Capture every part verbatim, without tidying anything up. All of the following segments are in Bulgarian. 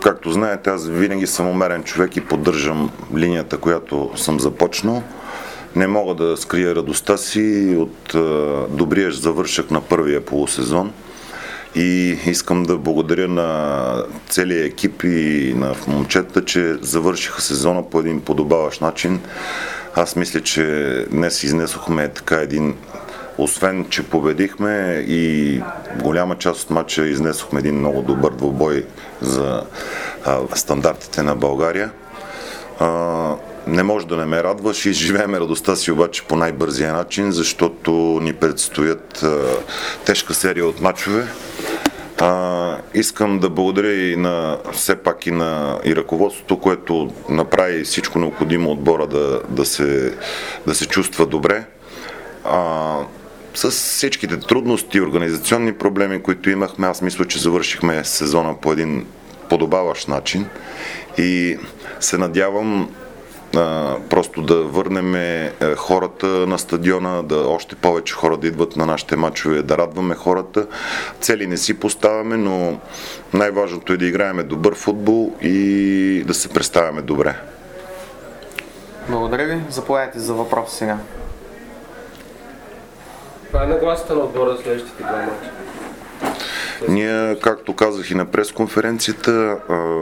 както знаете, аз винаги съм умерен човек и поддържам линията, която съм започнал. Не мога да скрия радостта си от добрия завършък на първия полусезон. И искам да благодаря на целия екип и на момчета, че завършиха сезона по един подобаващ начин. Аз мисля, че днес изнесохме така един, освен че победихме и голяма част от матча изнесохме един много добър двубой за а, стандартите на България. А, не може да не ме радваш и живеем радостта си обаче по най-бързия начин, защото ни предстоят а, тежка серия от матчове. А, искам да благодаря и на все пак и на и ръководството, което направи всичко необходимо отбора да, да, се, да се чувства добре. А, с всичките трудности и организационни проблеми, които имахме, аз мисля, че завършихме сезона по един подобаващ начин и се надявам а, просто да върнем а, хората на стадиона, да още повече хора да идват на нашите мачове, да радваме хората. Цели не си поставяме, но най-важното е да играем добър футбол и да се представяме добре. Благодаря ви. Заповядайте за въпрос сега. Това е нагласата на отбора за следващите два мача. Ние, както казах и на пресконференцията,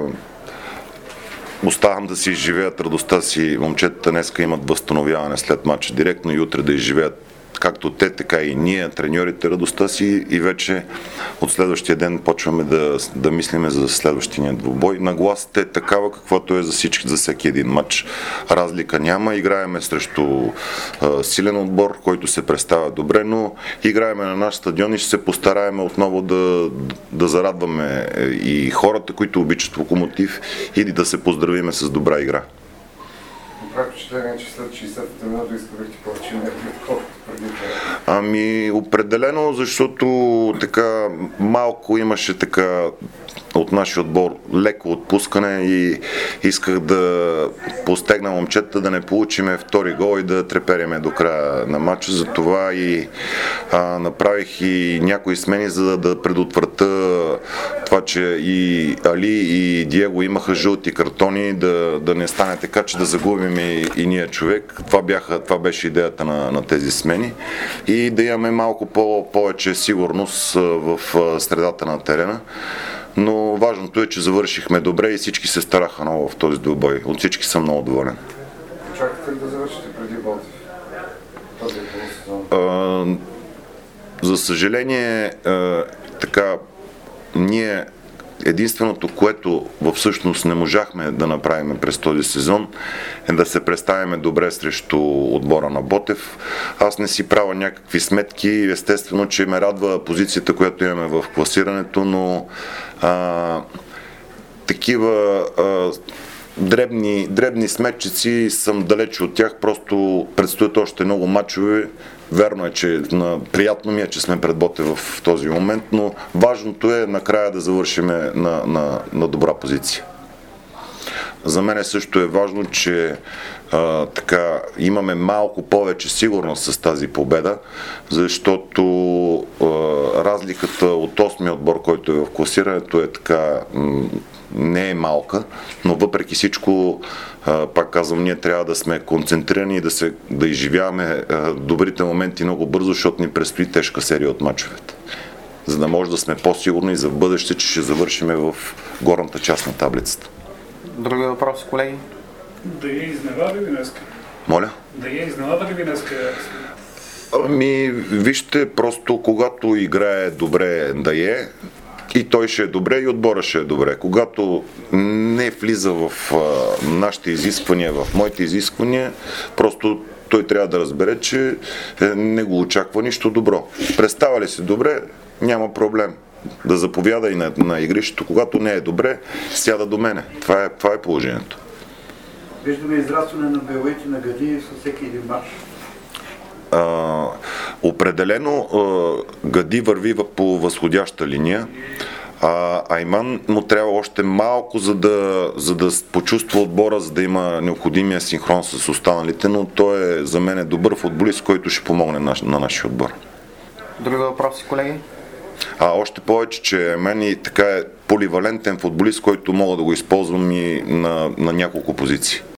оставам да си изживеят радостта си. Момчетата днеска имат възстановяване след матча директно и утре да изживеят както те, така и ние, треньорите, радостта си и вече от следващия ден почваме да, да мислиме за следващия двубой. Нагласата е такава, каквато е за всички, за всеки един матч. Разлика няма. Играеме срещу а, силен отбор, който се представя добре, но играеме на наш стадион и ще се постараем отново да, да зарадваме и хората, които обичат Локомотив и да се поздравиме с добра игра. Правя впечатление, че след шейсетата минута изкарихте повече енергия, отколкото преди това. Ами, определено, защото така малко имаше така от нашия отбор леко отпускане и исках да постегна момчета да не получиме втори гол и да трепериме до края на матча. Затова и а, направих и някои смени, за да, да предотврата това, че и Али и Диего имаха жълти картони, да, да не стане така, че да загубим и, и ние човек. Това, бяха, това беше идеята на, на тези смени и да имаме малко по, повече сигурност в средата на терена. Но важното е, че завършихме добре и всички се стараха много в този двубой. От всички съм много доволен. Очаквате ли да завършите преди Ботев? Този полусезон? За съжаление, а, така, ние единственото, което всъщност не можахме да направим през този сезон, е да се представим добре срещу отбора на Ботев. Аз не си правя някакви сметки, естествено, че ме радва позицията, която имаме в класирането, но а, такива а, дребни, дребни сметчици съм далеч от тях, просто предстоят още много мачове. Верно е, че на, приятно ми е, че сме пред Ботев в този момент, но важното е накрая да завършим на, на, на добра позиция. За мен също е важно, че а, така, имаме малко повече сигурност с тази победа, защото а, разликата от осмия отбор, който е в класирането, е така м- не е малка, но въпреки всичко, а, пак казвам, ние трябва да сме концентрирани и да, се, да изживяваме а, добрите моменти много бързо, защото ни предстои тежка серия от мачовете. За да може да сме по-сигурни за в бъдеще, че ще завършиме в горната част на таблицата. Други въпроси, колеги? Да я изненада ли днеска? Моля? Да я изненада ли днеска? Ами, вижте, просто когато играе добре да е, и той ще е добре, и отбора ще е добре. Когато не влиза в а, нашите изисквания, в моите изисквания, просто той трябва да разбере, че не го очаква нищо добро. Представя ли се добре, няма проблем. Да заповяда и на, на игрището, когато не е добре, сяда до мене. Това е, това е положението. Виждаме израстване на белети на Гади със всеки един мач. А, определено а, Гади върви по възходяща линия, а Айман му трябва още малко, за да, за да почувства отбора, за да има необходимия синхрон с останалите, но той е за мен е добър футболист, който ще помогне на, на нашия отбор. Други въпроси, колеги? А още повече, че мен и така е поливалентен футболист, който мога да го използвам и на, на няколко позиции.